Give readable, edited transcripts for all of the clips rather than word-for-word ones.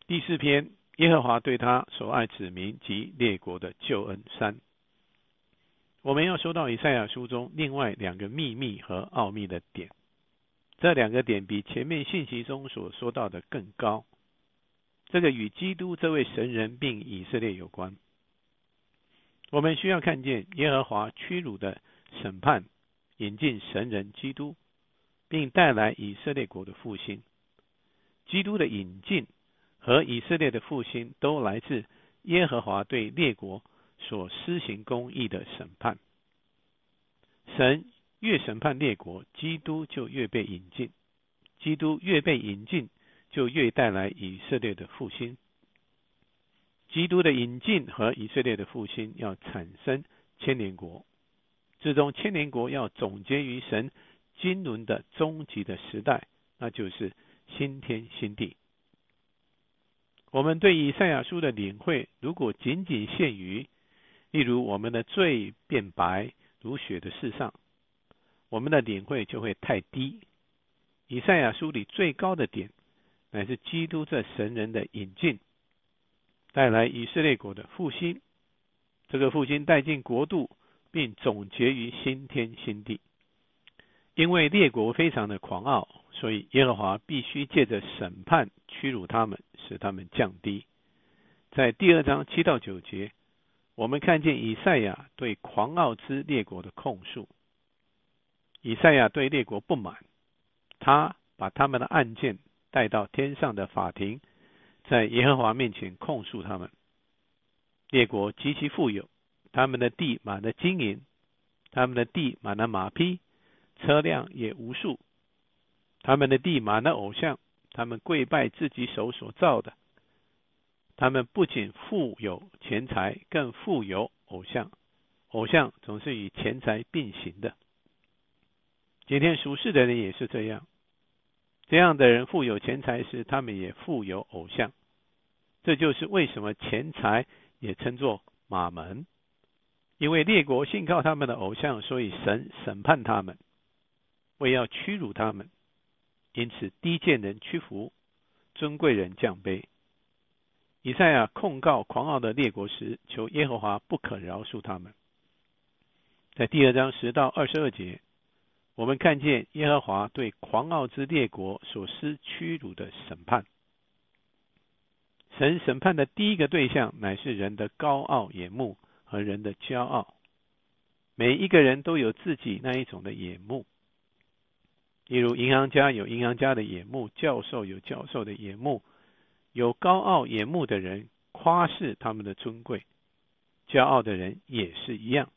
第4篇，耶和华对他所爱子民及列国的救恩3。我们要说到以赛亚书中另外2个秘密和奥秘的点，这2个点比前面信息中所说到的更高。这个与基督这位神人并以色列有关。我们需要看见耶和华屈辱的审判引进神人基督，并带来以色列国的复兴。基督的引进和以色列的复兴都来自耶和华对列国所施行公义的审判。神越审判列国，基督就越被引进，基督越被引进，就越带来以色列的复兴。基督的引进和以色列的复兴要产生千年国，最终千年国要总结于神经纶的终极的时代，那就是新天新地。我们对以赛亚书的领会，如果仅仅限于例如我们的罪变白如雪的事上，我们的领会就会太低。以赛亚书里最高的点，乃是基督这神人的引进，带来以色列国的复兴。这个复兴带进国度，并总结于新天新地。因为列国非常的狂傲，所以耶和华必须借着审判屈辱他们，使他们降低。在第2章7到9节，我们看见以赛亚对狂傲之列国的控诉。以赛亚对列国不满，他把他们的案件带到天上的法庭，在耶和华面前控诉他们。列国极其富有，他们的地满了金银，他们的地满了马匹，车辆也无数。他们的地满了偶像，他们跪拜自己手所造的。他们不仅富有钱财，更富有偶像。偶像总是与钱财并行的。今天属世的人也是这样，这样的人富有钱财时，他们也富有偶像。这就是为什么钱财也称作马门，因为列国信靠他们的偶像，所以神审判他们，为要屈辱他们。因此低贱人屈服，尊贵人降卑。以赛亚控告狂傲的列国时，求耶和华不可饶恕他们。在第2章10到22节，我们看见耶和华对狂傲之列国所施屈辱的审判。神审判的第一个对象乃是人的高傲眼目和人的骄傲。每一个人都有自己那一种的眼目，例如银行家有银行家的眼目，教授有教授的眼目。有高傲眼目的人夸示他们的尊贵，骄傲的人也是一样。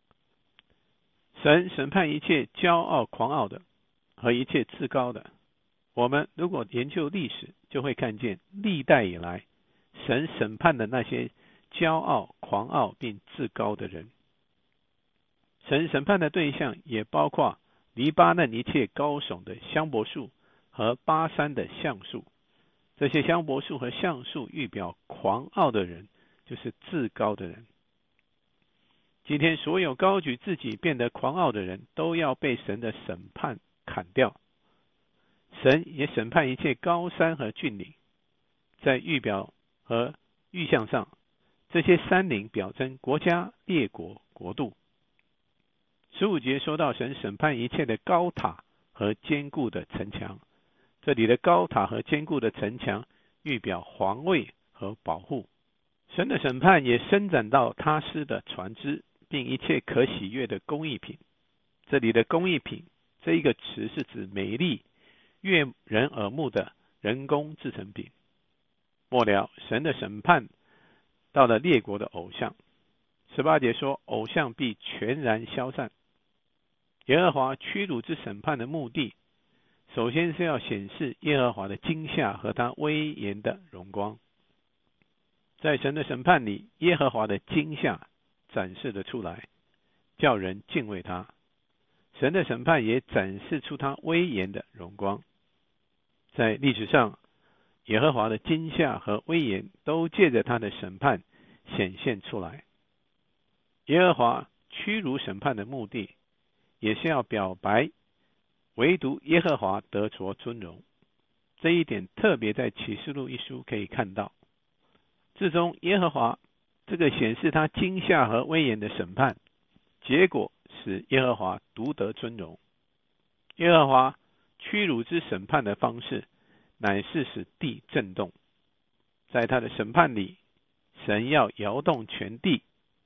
神审判一切骄傲狂傲的和一切自高的。我们如果研究历史，就会看见历代以来神审判的那些骄傲狂傲并自高的人。神审判的对象也包括黎巴嫩一切高耸的香柏树和巴山的橡树。这些香柏树和橡树预表狂傲的人，就是自高的人。今天所有高举自己变得狂傲的人，都要被神的审判砍掉。神也审判一切高山和峻岭。在预表和预象上，这些山岭表征国家、列国、国度。15节说到神审判一切的高塔和坚固的城墙。这里的高塔和坚固的城墙预表防卫和保护。神的审判也伸展到他施的船只，并一切可喜悦的工艺品。这里的工艺品这一个词是指美丽悦人耳目的人工制成品。末了，神的审判到了列国的偶像。18节说，偶像必全然消散。耶和华屈辱之审判的目的，首先是要显示耶和华的惊吓和他威严的荣光。在神的审判里，耶和华的惊吓展示了出来，叫人敬畏他。神的审判也展示出他威严的荣光。在历史上，耶和华的惊吓和威严都借着他的审判显现出来。耶和华屈辱审判的目的，也是要表白唯独耶和华得着尊荣。 这一点特别在启示录一书可以看到。至终耶和华这个显示他惊吓和威严的审判，结果使耶和华独得尊荣。耶和华屈辱之审判的方式，乃是使地震动。在他的审判里，神要摇动全地。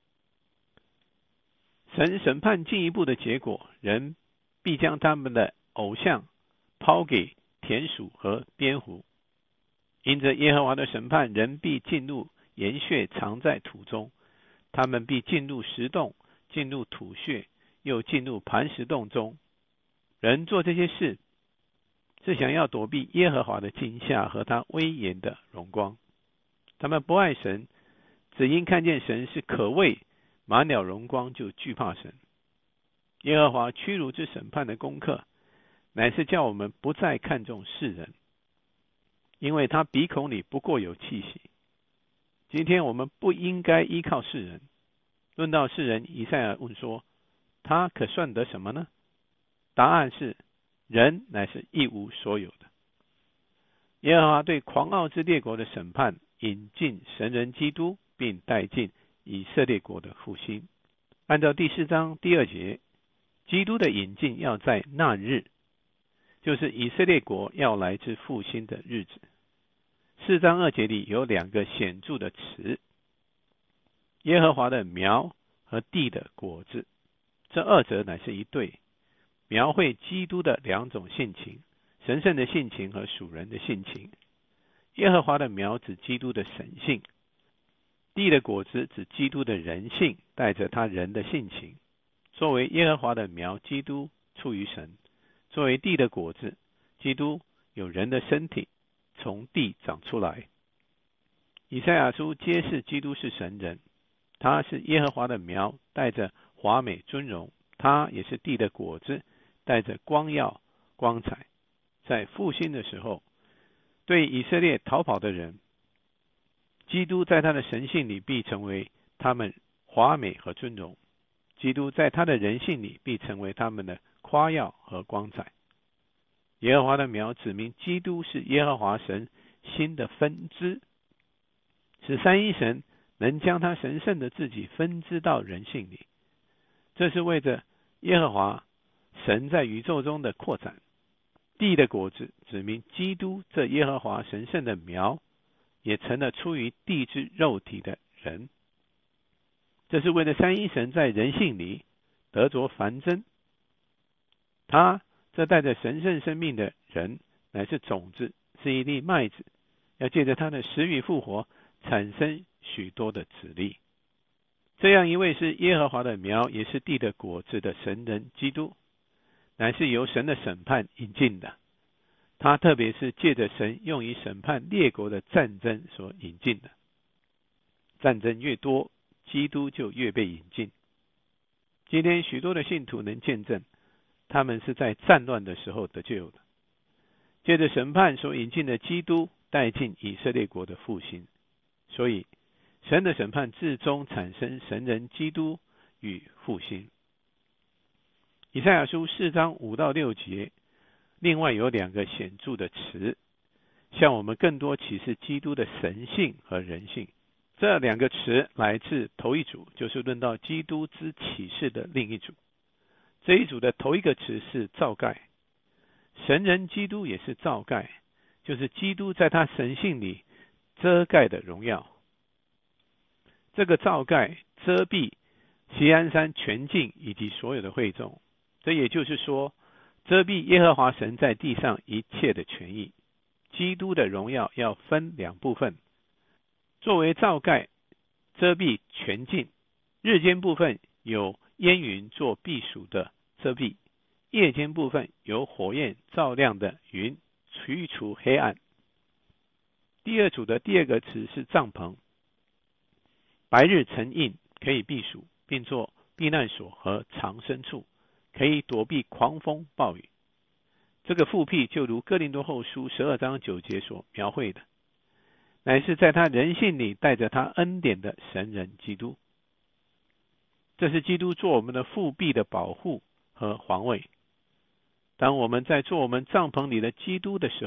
神审判进一步的结果，人必将他们的偶像抛给田鼠和蝙蝠。因着耶和华的审判，人必进入岩穴，藏在土中。他们必进入石洞，进入土穴，又进入磐石洞中。人做这些事，是想要躲避耶和华的惊吓和他威严的荣光。他们不爱神，只因看见神是可畏，满了荣光，就惧怕神。耶和华屈辱之审判的功课，乃是叫我们不再看重世人，因为他鼻孔里不过有气息。今天我们不应该依靠世人。论到世人，以赛亚问说，他可算得什么呢？答案是，人乃是一无所有的。耶和华对狂傲之列国的审判，引进神人基督，并带进以色列国的复兴。按照第4章第2节，基督的引进要在那日，就是以色列国要来之复兴的日子。4章2节里有2个显著的词，耶和华的苗和地的果子，这2者乃是一对，描绘基督的2种性情，神圣的性情和属人的性情。耶和华的苗指基督的神性，地的果子指基督的人性，带着他人的性情。作为耶和华的苗，基督出于神；作为地的果子，基督有人的身体，从地长出来。以赛亚书揭示基督是神人，他是耶和华的苗，带着华美尊荣，他也是地的果子，带着光耀光彩。在复兴的时候，对以色列逃跑的人，基督在他的神性里必成为他们华美和尊荣，基督在他的人性里必成为他们的夸耀和光彩。耶和华的苗指明基督是耶和华神新的分支，使三一神能将他神圣的自己分支到人性里。这是为着耶和华神在宇宙中的扩展。地的果子指明基督这耶和华神圣的苗，也成了出于地之肉体的人。这是为了三一神在人性里得着繁增。他这带着神圣生命的人，乃是种子，是一粒麦子，要借着他的死与复活，产生许多的子粒。这样一位是耶和华的苗，也是地的果子的神人基督，乃是由神的审判引进的。他特别是借着神用于审判列国的战争所引进的。战争越多，基督就越被引进。今天许多的信徒能见证，他们是在战乱的时候得救的。借着审判所引进的基督，带进以色列国的复兴。所以神的审判至终产生神人基督与复兴。以赛亚书4章5到6节，另外有2个显著的词，向我们更多启示基督的神性和人性。这2个词来自头一组，就是论到基督之启示的另一组。这一组的头一个词是罩盖，神人基督也是罩盖，就是基督在他神性里遮盖的荣耀。这个罩盖遮蔽锡安山全境以及所有的会众，这也就是说，遮蔽耶和华神在地上一切的权益。基督的荣耀要分2部分，作为罩盖遮蔽全境，日间部分有烟云做避暑的遮蔽，夜间部分有火焰照亮的云驱除黑暗。第2组的第2个词是帐篷，白日成印，可以避暑，并做避难所和藏身处，可以躲避狂风暴雨。这个复辟就如哥林多后书12章9节所描绘的，乃是在他人性里带着他恩典的神人基督。这是基督做我们的复辟的保护和防卫。当我们在做我们帐篷里的基督的时候，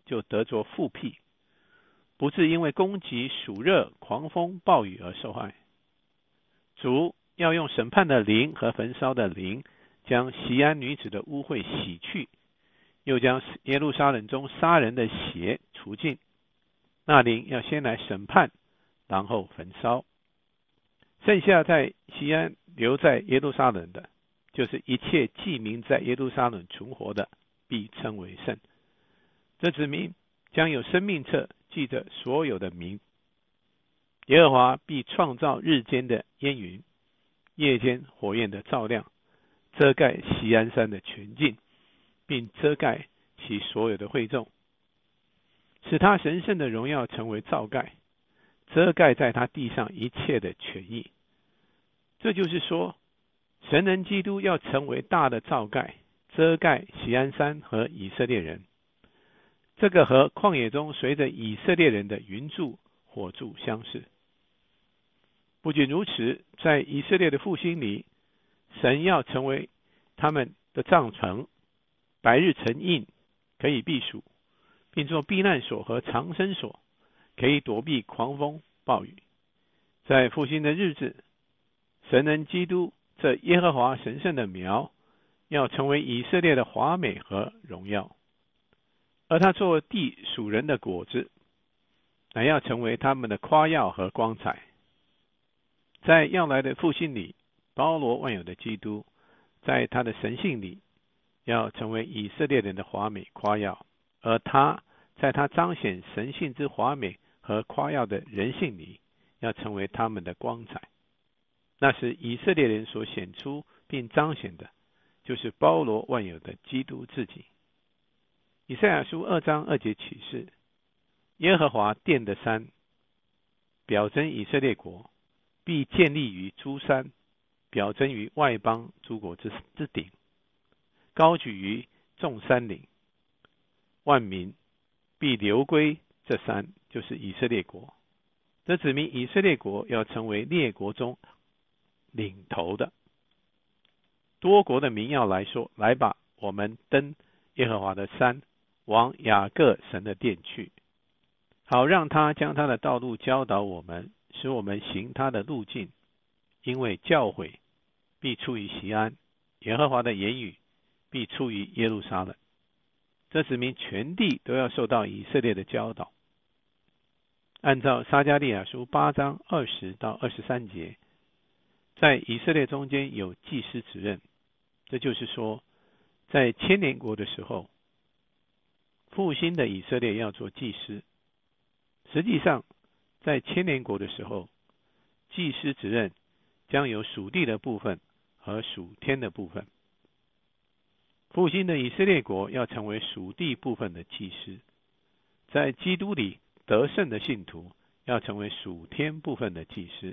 就得着复辟，不致因为攻击、暑热、狂风、暴雨而受害。主要用审判的灵和焚烧的灵，将锡安女子的污秽洗去，又将耶路撒冷中杀人的血除尽。那灵要先来审判，然后焚烧。剩下在锡安留在耶路撒冷的，就是一切记名在耶路撒冷存活的，必称为圣。这指明将有生命册记着所有的名。耶和华必创造日间的烟云，夜间火焰的照亮，遮盖锡安山的全境，并遮盖其所有的会众，使他神圣的荣耀成为罩盖，遮盖在他地上一切的权益。这就是说，神人基督要成为大的罩盖，遮盖锡安山和以色列人。这个和旷野中随着以色列人的云柱火柱相似。不仅如此，在以色列的复兴里，神要成为他们的帐篷，白日成印，可以避暑，并做避难所和藏身所，可以躲避狂风暴雨。在复兴的日子，神人基督这耶和华神圣的苗，要成为以色列的华美和荣耀，而他作地属人的果子，乃要成为他们的夸耀和光彩。在要来的复兴里，包罗万有的基督，在他的神性里，要成为以色列人的华美夸耀，而他在他彰显神性之华美和夸耀的人性里，要成为他们的光彩。那是以色列人所显出并彰显的，就是包罗万有的基督自己。以赛亚书2章2节启示，耶和华殿的山，表征以色列国，必建立于诸山，表征于外邦诸国之顶，高举于众山岭，万民必流归这山，就是以色列国。这指明以色列国要成为列国中领头的。多国的民要来说，来吧，我们登耶和华的山，往雅各神的殿去，好让他将他的道路教导我们，使我们行他的路径。因为教诲必出于锡安，耶和华的言语必出于耶路撒冷。这指明全地都要受到以色列的教导。按照撒迦利亚书8章20到23节，在以色列中间有祭司职任，这就是说，在千年国的时候，复兴的以色列要做祭司。实际上，在千年国的时候，祭司职任将有属地的部分和属天的部分。复兴的以色列国要成为属地部分的祭司，在基督里得胜的信徒要成为属天部分的祭司。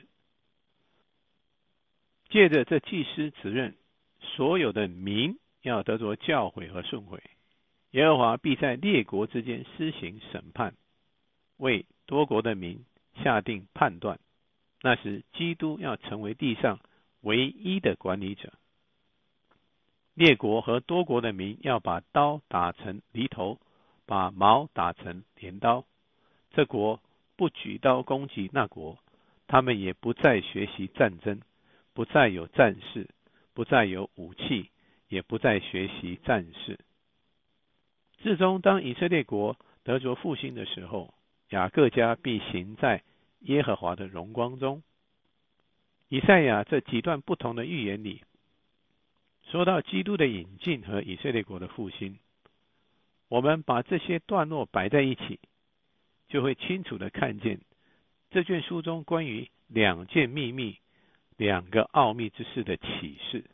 借着这祭司职任，所有的民要得着教诲和顺诲。耶和华必在列国之间施行审判，为多国的民下定判断。那时基督要成为地上唯一的管理者。列国和多国的民要把刀打成犁头，把矛打成镰刀。这国不举刀攻击那国，他们也不再学习战争，不再有战士，不再有武器，也不再学习战士。至终当以色列国得着复兴的时候，雅各家必行在耶和华的荣光中。以赛亚这几段不同的预言里，说到基督的引进和以色列国的复兴。我们把这些段落摆在一起，就会清楚地看见这卷书中关于2件秘密、2个奥秘之事的启示。